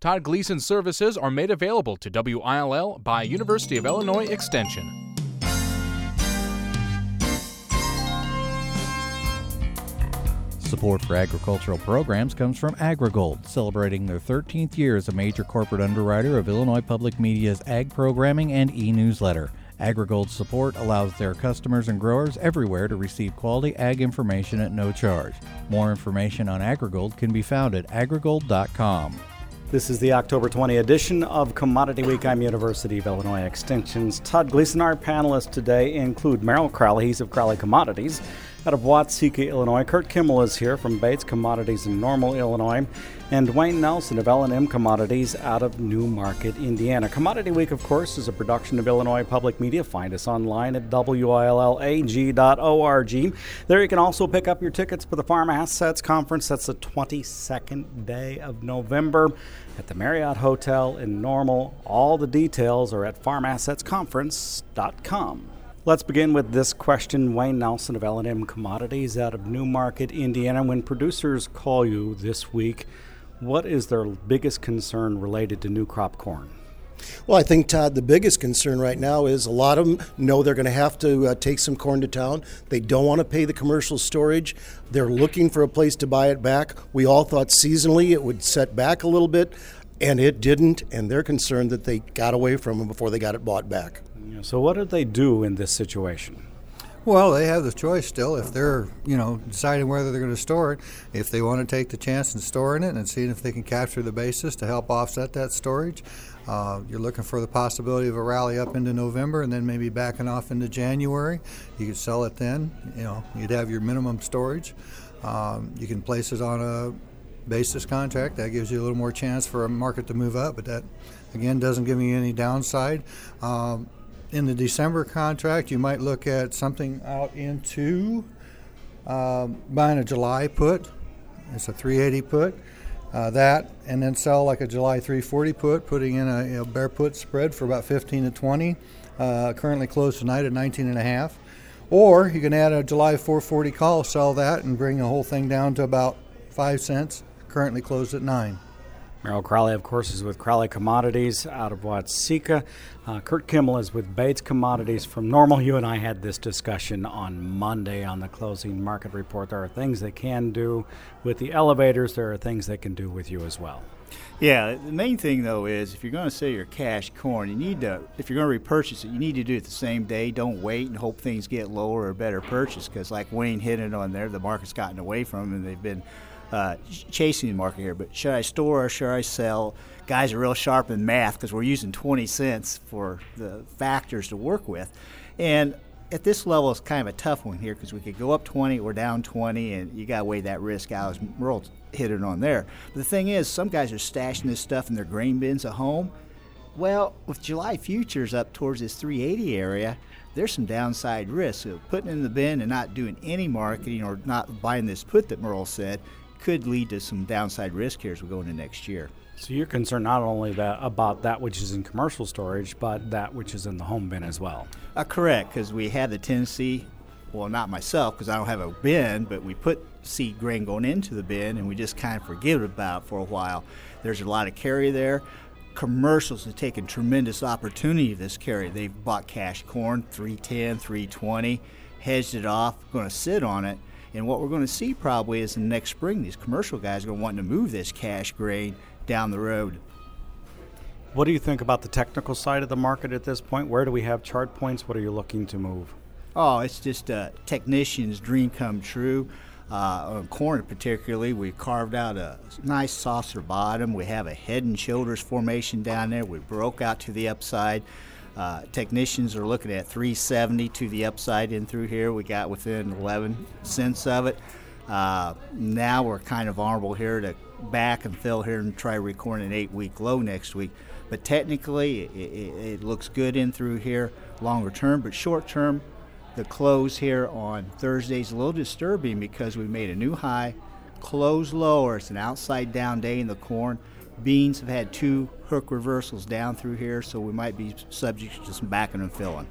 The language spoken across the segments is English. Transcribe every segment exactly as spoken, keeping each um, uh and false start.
Todd Gleason services are made available to W I L L by University of Illinois Extension. Support for agricultural programs comes from AgriGold, celebrating their thirteenth year as a major corporate underwriter of Illinois Public Media's ag programming and e-newsletter. AgriGold's support allows their customers and growers everywhere to receive quality ag information at no charge. More information on AgriGold can be found at agrigold dot com. This is the October twentieth edition of Commodity Week. I'm University of Illinois Extension's Todd Gleason. Our panelists today include Merrill Crowley, he's of Crowley Commodities, out of Watseka, Illinois. Kurt Kimmel is here from Bates Commodities in Normal, Illinois. And Wayne Nelson of L and M Commodities out of New Market, Indiana. Commodity Week, of course, is a production of Illinois Public Media. Find us online at W I L L A G dot org. There you can also pick up your tickets for the Farm Assets Conference. That's the twenty-second day of November at the Marriott Hotel in Normal. All the details are at farm assets conference dot com. Let's begin with this question. Wayne Nelson of L and M Commodities out of New Market, Indiana. When producers call you this week, what is their biggest concern related to new crop corn? Well, I think, Todd, the biggest concern right now is a lot of them know they're going to have to uh, take some corn to town. They don't want to pay the commercial storage. They're looking for a place to buy it back. We all thought seasonally it would set back a little bit, and it didn't, and they're concerned that they got away from them before they got it bought back. So what do they do in this situation? Well, they have the choice still if they're, you know, deciding whether they're going to store it. If they want to take the chance and storing it and seeing if they can capture the basis to help offset that storage. Uh, you're looking for the possibility of a rally up into November and then maybe backing off into January. You could sell it then. You know, you'd have your minimum storage. Um, you can place it on a basis contract. That gives you a little more chance for a market to move up, but that, again, doesn't give you any downside. Um, In the December contract, you might look at something out into um, buying a July put. It's a three eighty put. Uh, that, and then sell like a July three forty put, putting in a you know, bear put spread for about fifteen to twenty. Uh, currently closed tonight at nineteen and a half. Or you can add a July four forty call, sell that, and bring the whole thing down to about five cents. Currently closed at nine. Merrill Crowley, of course, is with Crowley Commodities out of Watseka. Uh, Kurt Kimmel is with Bates Commodities from Normal. You and I had this discussion on Monday on the closing market report. There are things they can do with the elevators. There are things they can do with you as well. Yeah, the main thing, though, is if you're going to sell your cash corn, you need to, if you're going to repurchase it, you need to do it the same day. Don't wait and hope things get lower or better purchase, because like Wayne hit it on there, the market's gotten away from them and they've been Uh, chasing the market here. But should I store or should I sell? Guys are real sharp in math because we're using twenty cents for the factors to work with. And at this level, it's kind of a tough one here because we could go up twenty or down twenty, and you got to weigh that risk out, as Merle hit it on there. But the thing is, some guys are stashing this stuff in their grain bins at home. Well, with July futures up towards this three eighty area, there's some downside risk. So putting it in the bin and not doing any marketing or not buying this put that Merle said could lead to some downside risk here as we go into next year. So you're concerned not only that, about that which is in commercial storage, but that which is in the home bin as well. Uh, correct, because we have the tendency, well, not myself because I don't have a bin, but we put seed grain going into the bin and we just kind of forget about it for a while. There's a lot of carry there. Commercials have taken tremendous opportunity of this carry. They've bought cash corn, three ten, three twenty, hedged it off, going to sit on it. And what we're going to see probably is in the next spring, these commercial guys are going to want to move this cash grain down the road. What do you think about the technical side of the market at this point? Where do we have chart points? What are you looking to move? Oh, it's just a technician's dream come true. Uh, on corn particularly, we carved out a nice saucer bottom. We have a head and shoulders formation down there. We broke out to the upside. Uh, technicians are looking at three seventy to the upside in through here. We got within eleven cents of it. Uh, now we're kind of vulnerable here to back and fill here and try to record an eight-week low next week. But technically, it, it, it looks good in through here longer term. But short term, the close here on Thursday is a little disturbing because we made a new high, closed lower. It's an outside down day in the corn. Beans have had two hook reversals down through here, so we might be subject to some backing and filling.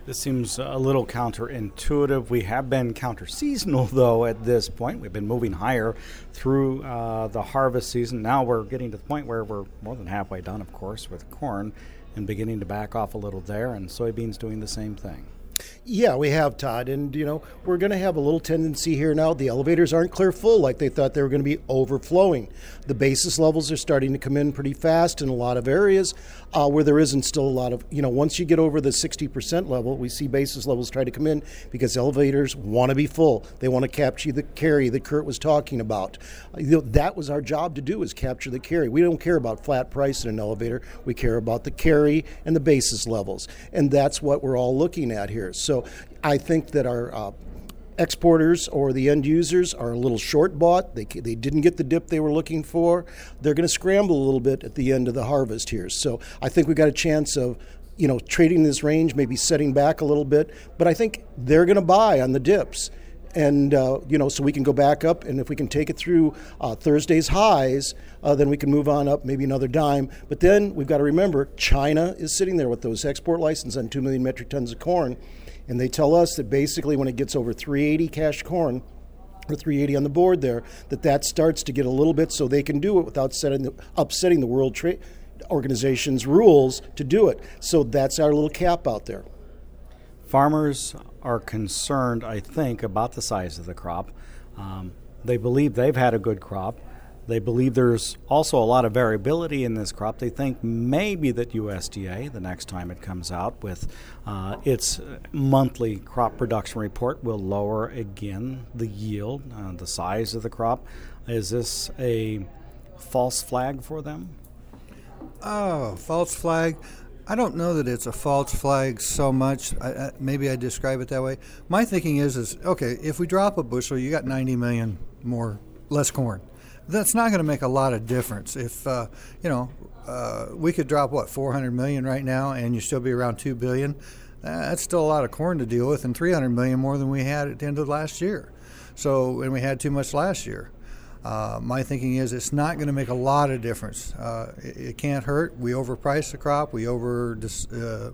This seems a little counterintuitive. We have been counter-seasonal, though, at this point. We've been moving higher through uh, the harvest season. Now we're getting to the point where we're more than halfway done, of course, with corn and beginning to back off a little there, and soybeans doing the same thing. Yeah, we have, Todd, and you know we're going to have a little tendency here now. The elevators aren't clear full like they thought they were going to be overflowing. The basis levels are starting to come in pretty fast in a lot of areas uh, where there isn't still a lot of, you know, once you get over the sixty percent level, we see basis levels try to come in because elevators want to be full. They want to capture the carry that Kurt was talking about. You know, that was our job to do, is capture the carry. We don't care about flat price in an elevator. We care about the carry and the basis levels, and that's what we're all looking at here. So I think that our uh, exporters or the end users are a little short bought. They they didn't get the dip they were looking for. They're going to scramble a little bit at the end of the harvest here. So I think we got a chance of, you know, trading this range, maybe setting back a little bit. But I think they're going to buy on the dips. And, uh, you know, so we can go back up, and if we can take it through uh, Thursday's highs, uh, then we can move on up maybe another dime. But then we've got to remember, China is sitting there with those export licenses on two million metric tons of corn, and they tell us that basically when it gets over three eighty cash corn, or three eighty on the board there, that that starts to get a little bit so they can do it without setting the, upsetting the World Trade Organization's rules to do it. So that's our little cap out there. Farmers are concerned, I think, about the size of the crop. Um, they believe they've had a good crop. They believe there's also a lot of variability in this crop. They think maybe that U S D A, the next time it comes out with uh, its monthly crop production report, will lower again the yield, uh, the size of the crop. Is this a false flag for them? Oh, false flag. I don't know that it's a false flag so much. I, I, maybe I describe it that way. My thinking is, is okay, if we drop a bushel, you got ninety million more, less corn. That's not going to make a lot of difference. If, uh, you know, uh, we could drop, what, four hundred million right now and you still be around two billion. Uh, that's still a lot of corn to deal with, and three hundred million more than we had at the end of last year. So, and we had too much last year. Uh, my thinking is it's not going to make a lot of difference. Uh, it, it can't hurt. We overpriced the crop. We over, uh,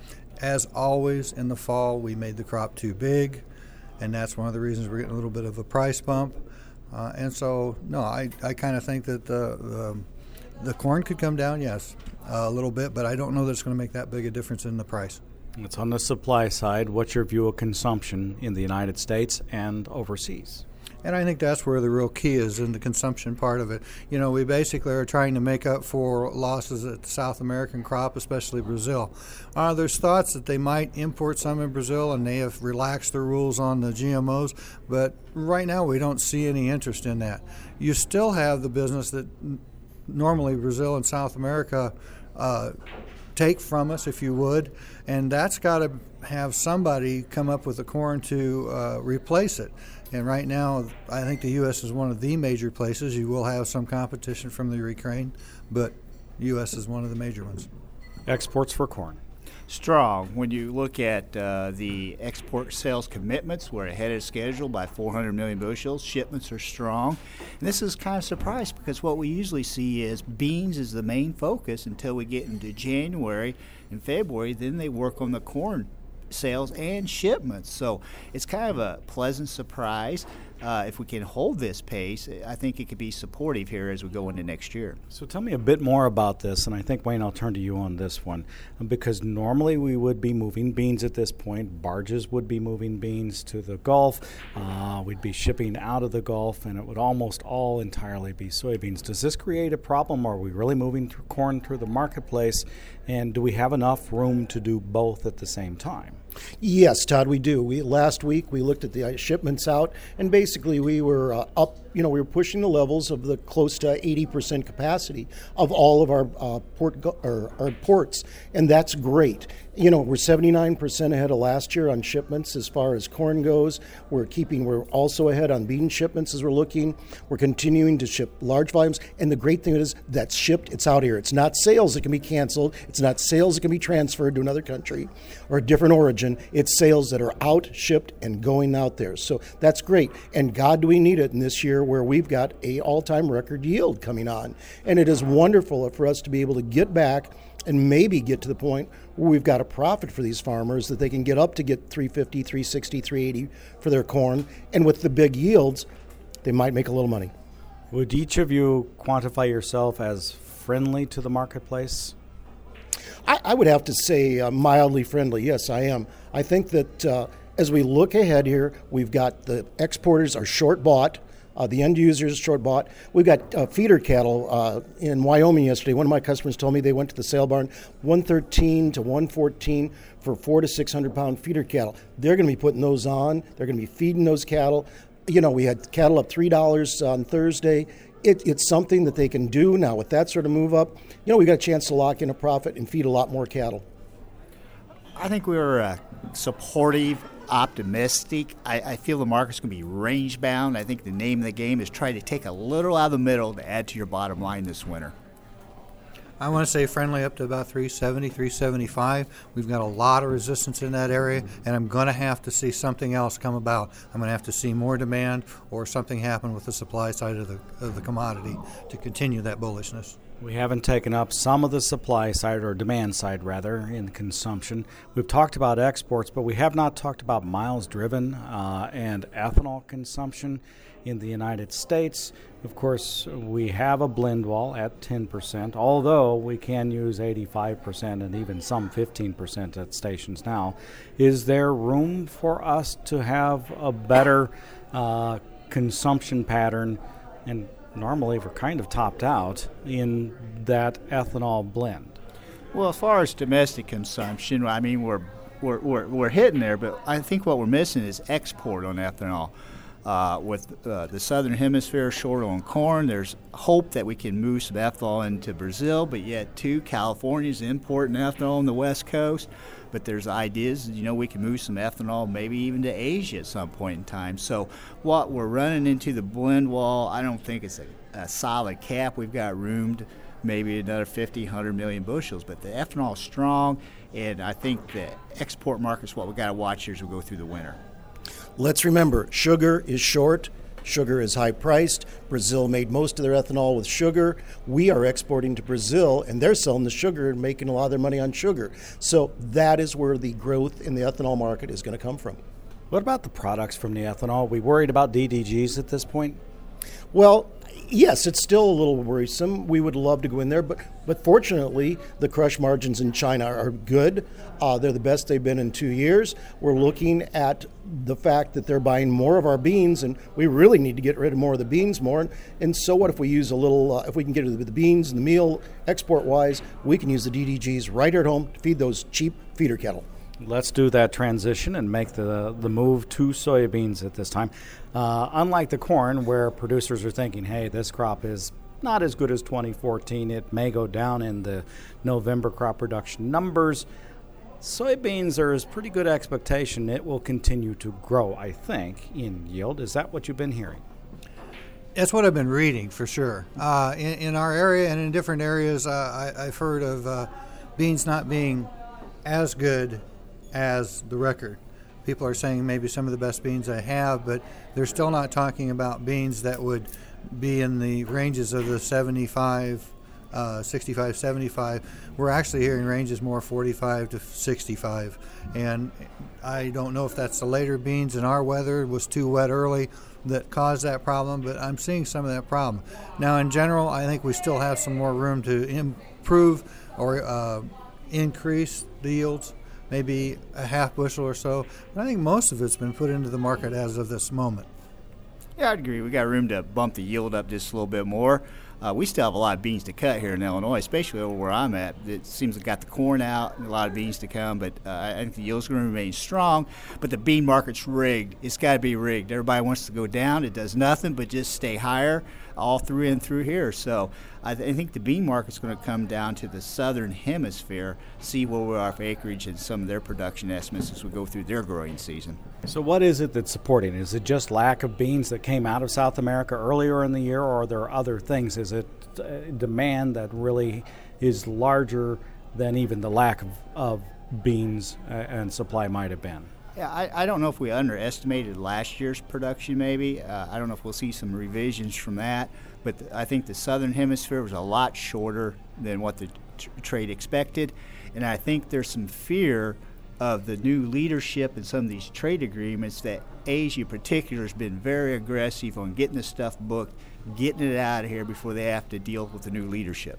as always in the fall, we made the crop too big, and that's one of the reasons we're getting a little bit of a price bump. Uh, and so, no, I, I kind of think that the, the the corn could come down, yes, a little bit, but I don't know that it's going to make that big a difference in the price. It's on the supply side. What's your view of consumption in the United States and overseas? And I think that's where the real key is, in the consumption part of it. You know, we basically are trying to make up for losses at the South American crop, especially Brazil. Uh, there's thoughts that they might import some in Brazil, and they have relaxed the rules on the G M Os, but right now we don't see any interest in that. You still have the business that normally Brazil and South America uh, take from us, if you would, and that's got to have somebody come up with the corn to uh, replace it. And right now, I think the U S is one of the major places. You will have some competition from the Ukraine, but U S is one of the major ones. Exports for corn. Strong. When you look at uh, the export sales commitments, we're ahead of schedule by four hundred million bushels. Shipments are strong. And this is kind of surprised because what we usually see is beans is the main focus until we get into January and February. Then they work on the corn sales and shipments. So it's kind of a pleasant surprise. Uh, if we can hold this pace, I think it could be supportive here as we go into next year. So tell me a bit more about this, and I think, Wayne, I'll turn to you on this one, because normally we would be moving beans at this point. Barges would be moving beans to the Gulf. Uh, we'd be shipping out of the Gulf, and it would almost all entirely be soybeans. Does this create a problem? Are we really moving through corn through the marketplace, and do we have enough room to do both at the same time? Yes, Todd, we do. We last week we looked at the shipments out, and basically we were uh, up. You know, we were pushing the levels of the close to eighty percent capacity of all of our uh, port or our ports, and that's great. You know, we're seventy-nine percent ahead of last year on shipments as far as corn goes. We're keeping. We're also ahead on bean shipments as we're looking. We're continuing to ship large volumes, and the great thing is that's shipped. It's out here. It's not sales that can be canceled. It's not sales that can be transferred to another country or a different origin. It's sales that are out, shipped, and going out there. So that's great. And God, do we need it in this year where we've got a all-time record yield coming on. And it is wonderful for us to be able to get back and maybe get to the point where we've got a profit for these farmers that they can get up to get three fifty, three sixty, three eighty for their corn. And with the big yields, they might make a little money. Would each of you quantify yourself as friendly to the marketplace? I, I would have to say uh, mildly friendly. Yes, I am. I think that uh, as we look ahead here, we've got the exporters are short bought. Uh, the end users are short bought. We've got uh, feeder cattle uh, in Wyoming yesterday. One of my customers told me they went to the sale barn, one thirteen to one fourteen for four to six hundred pound feeder cattle. They're going to be putting those on. They're going to be feeding those cattle. You know, we had cattle up three dollars on Thursday. It, it's something that they can do now with that sort of move up. You know, we got a chance to lock in a profit and feed a lot more cattle. I think we were uh, supportive, optimistic. I, I feel the market's going to be range bound. I think the name of the game is try to take a little out of the middle to add to your bottom line this winter. I want to say friendly up to about three seventy, three seventy-five. We've got a lot of resistance in that area, and I'm going to have to see something else come about. I'm going to have to see more demand or something happen with the supply side of the of the commodity to continue that bullishness. We haven't taken up some of the supply side, or demand side rather, in consumption. We've talked about exports, but we have not talked about miles driven uh, and ethanol consumption in the United States. Of course, we have a blend wall at ten percent, although we can use eighty-five percent and even some fifteen percent at stations now. Is there room for us to have a better uh, consumption pattern? And normally we're kind of topped out in that ethanol blend. Well, as far as domestic consumption, I mean, we're we're we're, we're hitting there, but I think what we're missing is export on ethanol. Uh, with uh, the southern hemisphere short on corn, there's hope that we can move some ethanol into Brazil, but yet too, California's importing ethanol on the west coast. But there's ideas, you know, we can move some ethanol maybe even to Asia at some point in time. So what we're running into the blend wall, I don't think it's a, a solid cap. We've got room to maybe another fifty, one hundred million bushels, but the ethanol is strong, and I think the export market's what we've got to watch here as we go through the winter. Let's remember, sugar is short, sugar is high priced. Brazil made most of their ethanol with sugar. We are exporting to Brazil, and they're selling the sugar and making a lot of their money on sugar. So that is where the growth in the ethanol market is going to come from. What about the products from the ethanol? Are we worried about D D Gs at this point? Well, yes, it's still a little worrisome. We would love to go in there, but but fortunately, the crush margins in China are good. Uh, they're the best they've been in two years. We're looking at the fact that they're buying more of our beans, and we really need to get rid of more of the beans more. And, and so what if we use a little, uh, if we can get rid of the beans and the meal export-wise, we can use the D D Gs right here at home to feed those cheap feeder cattle. Let's do that transition and make the the move to soybeans at this time. Uh, unlike the corn, where producers are thinking, hey, this crop is not as good as twenty fourteen. It may go down in the November crop production numbers. Soybeans, there is pretty good expectation it will continue to grow, I think, in yield. Is that what you've been hearing? That's what I've been reading, for sure. Uh, in, in our area and in different areas, uh, I, I've heard of uh, beans not being as good as the record. People are saying maybe some of the best beans I have, but they're still not talking about beans that would be in the ranges of the seventy-five, uh, sixty-five, seventy-five. We're actually hearing ranges more forty-five to sixty-five, and I don't know if that's the later beans in our weather. It was too wet early that caused that problem, but I'm seeing some of that problem. Now, in general, I think we still have some more room to improve or uh, increase the yields, maybe a half bushel or so. But I think most of it's been put into the market as of this moment. Yeah, I'd agree. We got room to bump the yield up just a little bit more. Uh, we still have a lot of beans to cut here in Illinois, especially over where I'm at. It seems to got the corn out and a lot of beans to come, but uh, I think the yield's going to remain strong. But the bean market's rigged. It's got to be rigged. Everybody wants to go down. It does nothing but just stay higher all through and through here. So I, th- I think the bean market's going to come down to the southern hemisphere, see where we are for acreage and some of their production estimates as we go through their growing season. So what is it that's supporting it? Is it just lack of beans that came out of South America earlier in the year, or are there other things? Is it uh, demand that really is larger than even the lack of, of beans uh, and supply might have been? Yeah, I, I don't know if we underestimated last year's production maybe. Uh, I don't know if we'll see some revisions from that. But th- I think the southern hemisphere was a lot shorter than what the t- trade expected. And I think there's some fear of the new leadership in some of these trade agreements that Asia in particular has been very aggressive on getting the stuff booked, getting it out of here before they have to deal with the new leadership.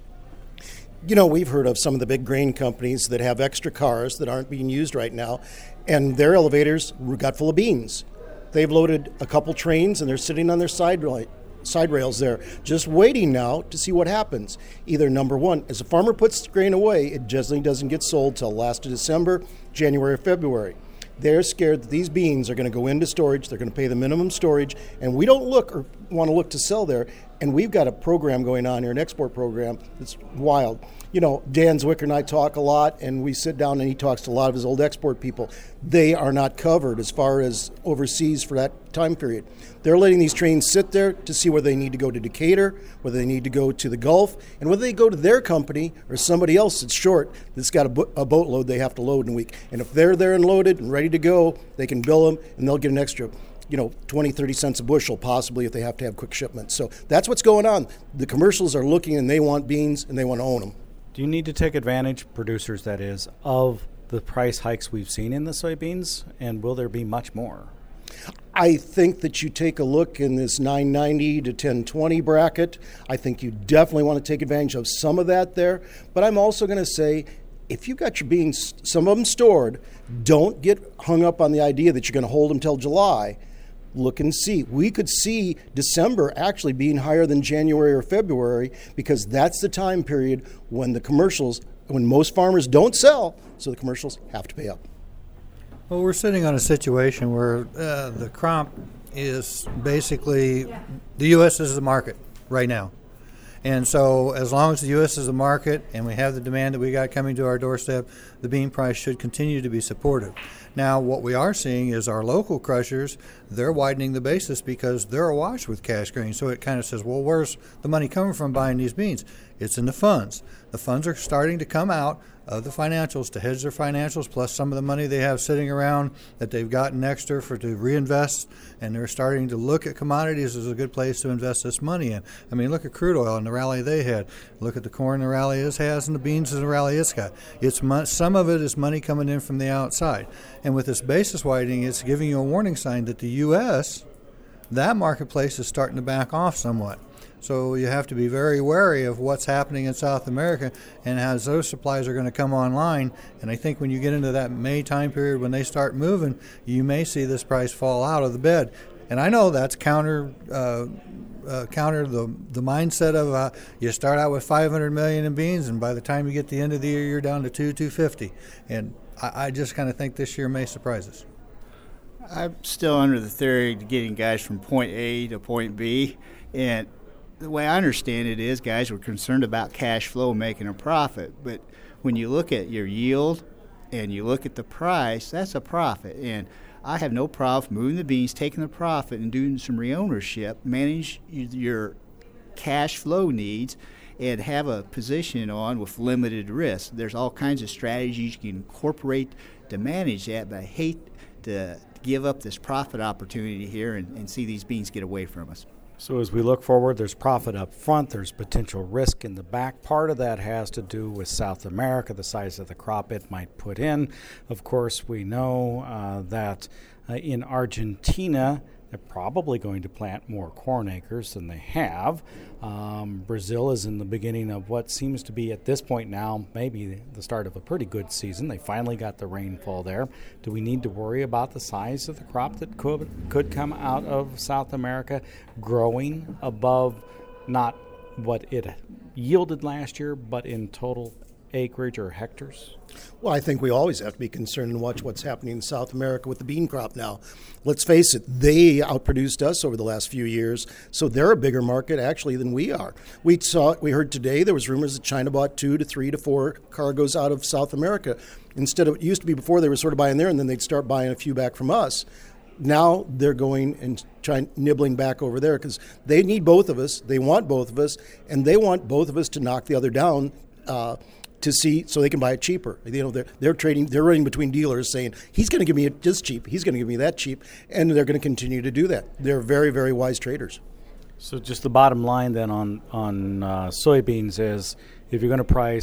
You know, we've heard of some of the big grain companies that have extra cars that aren't being used right now, and their elevators got full of beans. They've loaded a couple trains, and they're sitting on their side side rails there, just waiting now to see what happens. Either number one, as a farmer puts grain away, it generally doesn't get sold till last of December, January, or February. They're scared that these beans are going to go into storage, they're going to pay the minimum storage, and we don't look or want to look to sell there. And we've got a program going on here, an export program that's wild. You know, Dan Zwicker and I talk a lot, and we sit down and he talks to a lot of his old export people. They are not covered as far as overseas for that time period. They're letting these trains sit there to see whether they need to go to Decatur, whether they need to go to the Gulf, and whether they go to their company or somebody else that's short that's got a, bo- a boatload they have to load in a week. And if they're there and loaded and ready to go, they can bill them and they'll get an extra, you know, twenty, thirty cents a bushel possibly if they have to have quick shipments. So that's what's going on. The commercials are looking and they want beans and they want to own them. Do you need to take advantage, producers that is, of the price hikes we've seen in the soybeans, and will there be much more? I think that you take a look in this nine ninety to ten twenty bracket. I think you definitely want to take advantage of some of that there. But I'm also going to say, if you've got your beans, some of them stored, don't get hung up on the idea that you're going to hold them till July. Look and see. We could see December actually being higher than January or February because that's the time period when the commercials, when most farmers don't sell, so the commercials have to pay up. Well, we're sitting on a situation where uh, the crop is basically, the U S is the market right now. And so as long as the U S is the market and we have the demand that we got coming to our doorstep, the bean price should continue to be supportive. Now, what we are seeing is our local crushers, they're widening the basis because they're awash with cash grain. So it kind of says, well, where's the money coming from buying these beans? It's in the funds. The funds are starting to come out of the financials to hedge their financials, plus some of the money they have sitting around that they've gotten extra for to reinvest, and they're starting to look at commodities as a good place to invest this money in. I mean, look at crude oil and the rally they had. Look at the corn, the rally it has, and the beans and the rally it's got. It's mo- some of it is money coming in from the outside. And with this basis widening, it's giving you a warning sign that the U S, that marketplace is starting to back off somewhat. So you have to be very wary of what's happening in South America and as those supplies are going to come online. And I think when you get into that May time period when they start moving, you may see this price fall out of the bed. And I know that's counter uh, uh, counter the the mindset of uh, you start out with five hundred million in beans, and by the time you get to the end of the year, you're down to two, two fifty. And I, I just kind of think this year may surprise us. I'm still under the theory of getting guys from point A to point B, and the way I understand it is guys were concerned about cash flow making a profit. But when you look at your yield and you look at the price, that's a profit. And I have no problem moving the beans, taking the profit, and doing some re-ownership, manage your cash flow needs, and have a position on with limited risk. There's all kinds of strategies you can incorporate to manage that, but I hate to give up this profit opportunity here and, and see these beans get away from us. So as we look forward, there's profit up front, there's potential risk in the back. Part of that has to do with South America, the size of the crop it might put in. Of course, we know uh, that uh, in Argentina, they're probably going to plant more corn acres than they have. Um, Brazil is in the beginning of what seems to be, at this point now, maybe the start of a pretty good season. They finally got the rainfall there. Do we need to worry about the size of the crop that could, could come out of South America growing above not what it yielded last year, but in total acreage or hectares? Well, I think we always have to be concerned and watch what's happening in South America with the bean crop now. Let's face it, they outproduced us over the last few years, so they're a bigger market actually than we are. We saw, we heard today there was rumors that China bought two to three to four cargoes out of South America. Instead of, it used to be before they were sort of buying there and then they'd start buying a few back from us. Now they're going and trying nibbling back over there because they need both of us, they want both of us, and they want both of us to knock the other down uh, to see so they can buy it cheaper. You know, they're they're trading, they're running between dealers saying he's going to give me it this cheap, he's going to give me that cheap, and they're going to continue to do that. They're very, very wise traders. So just the bottom line then on on uh, soybeans is if you're going to price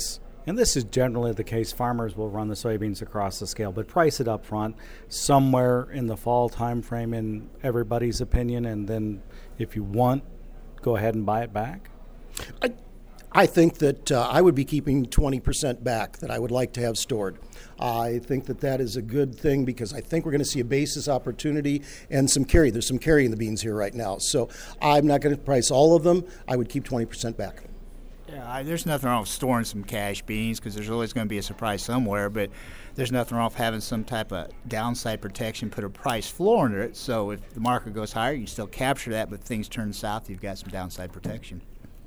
And this is generally the case. Farmers will run the soybeans across the scale, but price it up front somewhere in the fall time frame in everybody's opinion, and then if you want, go ahead and buy it back? I, I think that uh, I would be keeping twenty percent back that I would like to have stored. I think that that is a good thing because I think we're going to see a basis opportunity and some carry. There's some carry in the beans here right now. So I'm not going to price all of them. I would keep twenty percent back. Yeah, I, there's nothing wrong with storing some cash beans because there's always going to be a surprise somewhere, but there's nothing wrong with having some type of downside protection, put a price floor under it, so if the market goes higher, you still capture that, but if things turn south, you've got some downside protection.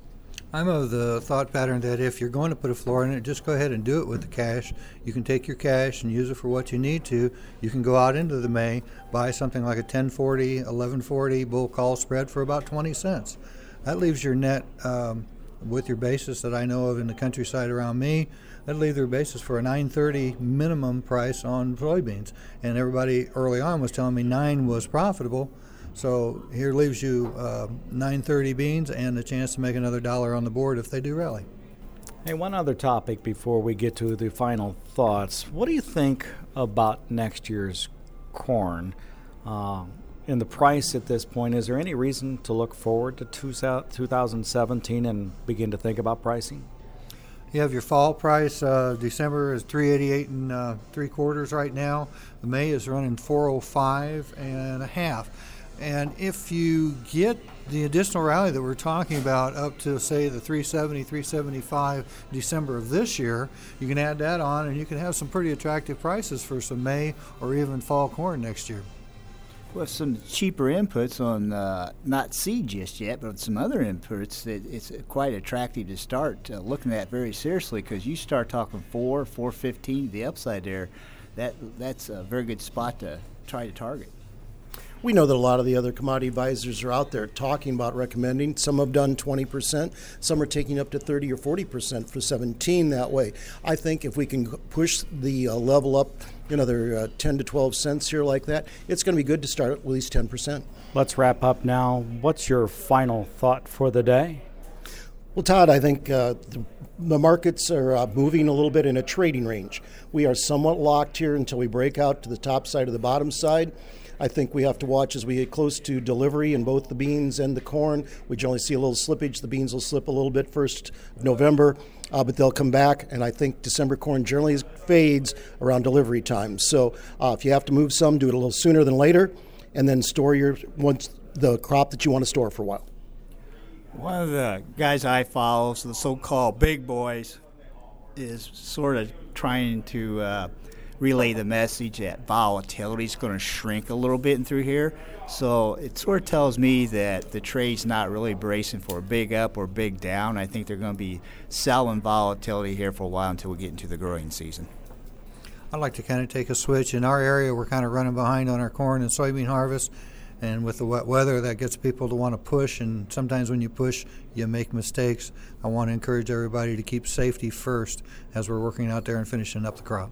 I'm of the thought pattern that if you're going to put a floor in it, just go ahead and do it with the cash. You can take your cash and use it for what you need to. You can go out into the May, buy something like a ten forty, eleven forty bull call spread for about twenty cents. That leaves your net um, with your basis that I know of in the countryside around me. That leaves your basis for a nine thirty minimum price on soybeans. And everybody early on was telling me nine was profitable. So here leaves you uh, nine thirty beans and a chance to make another dollar on the board if they do rally. Hey, one other topic before we get to the final thoughts. What do you think about next year's corn? Uh, in the price at this point, is there any reason to look forward to two thousand seventeen and begin to think about pricing? You have your fall price. Uh, December is three eighty-eight and uh, three quarters right now. The May is running four oh five and a half. And if you get the additional rally that we're talking about up to, say, the three seventy, three seventy-five December of this year, you can add that on and you can have some pretty attractive prices for some May or even fall corn next year. With some cheaper inputs on, uh, not seed just yet, but some other inputs, it, it's quite attractive to start uh, looking at very seriously because you start talking four, four fifteen, the upside there, that that's a very good spot to try to target. We know that a lot of the other commodity advisors are out there talking about recommending. Some have done twenty percent. Some are taking up to thirty or forty percent for seventeen that way. I think if we can push the uh, level up another uh, ten to twelve cents here like that, it's going to be good to start at least ten percent. Let's wrap up now. What's your final thought for the day? Well, Todd, I think uh, the, the markets are uh, moving a little bit in a trading range. We are somewhat locked here until we break out to the top side or the bottom side. I think we have to watch as we get close to delivery in both the beans and the corn. We generally see a little slippage. The beans will slip a little bit first of November, uh, but they'll come back. And I think December corn generally fades around delivery time. So uh, if you have to move some, do it a little sooner than later, and then store your once the crop that you want to store for a while. One of the guys I follow, so the so-called big boys, is sort of trying to uh, relay the message that volatility is going to shrink a little bit in through here. So it sort of tells me that the trade's not really bracing for a big up or big down. I think they're going to be selling volatility here for a while until we get into the growing season. I'd like to kind of take a switch. In our area, we're kind of running behind on our corn and soybean harvest. And with the wet weather, that gets people to want to push. And sometimes when you push, you make mistakes. I want to encourage everybody to keep safety first as we're working out there and finishing up the crop.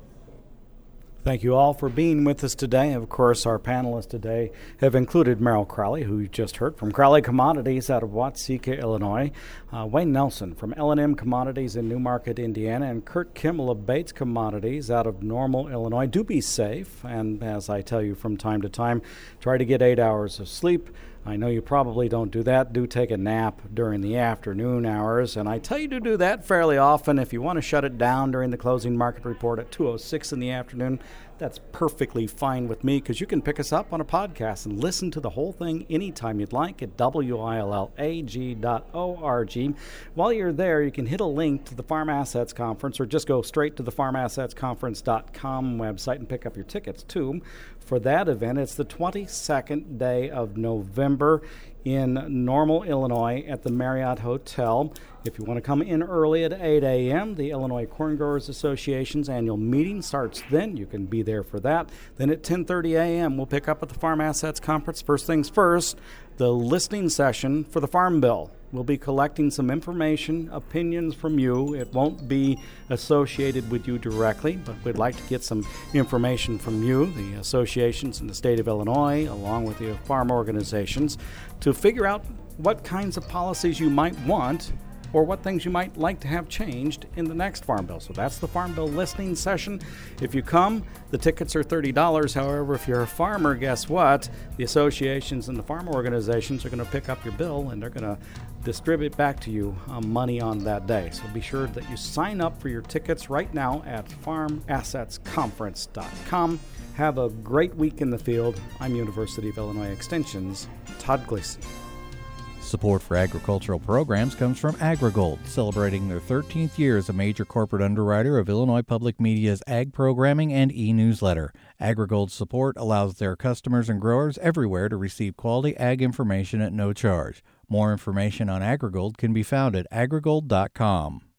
Thank you all for being with us today. Of course, our panelists today have included Merrill Crowley, who you just heard from Crowley Commodities out of Watseka, Illinois, uh, Wayne Nelson from L and M Commodities in Newmarket, Indiana, and Kurt Kimmel of Bates Commodities out of Normal, Illinois. Do be safe, and as I tell you from time to time, try to get eight hours of sleep. I know you probably don't do that. Do take a nap during the afternoon hours, and I tell you to do that fairly often. If you want to shut it down during the closing market report at two oh six in the afternoon, that's perfectly fine with me because you can pick us up on a podcast and listen to the whole thing anytime you'd like at W I L L A G dot org. While you're there, you can hit a link to the Farm Assets Conference or just go straight to the farm assets conference dot com website and pick up your tickets, too. For that event, it's the twenty-second day of November in Normal, Illinois at the Marriott Hotel. If you want to come in early at eight a.m., the Illinois Corn Growers Association's annual meeting starts then. You can be there for that. Then at ten thirty a.m., we'll pick up at the Farm Assets Conference. First things first, the listening session for the Farm Bill. We'll be collecting some information, opinions from you. It won't be associated with you directly, but we'd like to get some information from you, the associations in the state of Illinois, along with the farm organizations, to figure out what kinds of policies you might want or what things you might like to have changed in the next Farm Bill. So that's the Farm Bill listening session. If you come, the tickets are thirty dollars. However, if you're a farmer, guess what? The associations and the farmer organizations are going to pick up your bill and they're going to distribute back to you um, money on that day. So be sure that you sign up for your tickets right now at farm assets conference dot com. Have a great week in the field. I'm University of Illinois Extension's Todd Gleason. Support for agricultural programs comes from AgriGold, celebrating their thirteenth year as a major corporate underwriter of Illinois Public Media's ag programming and e-newsletter. AgriGold's support allows their customers and growers everywhere to receive quality ag information at no charge. More information on AgriGold can be found at agrigold dot com.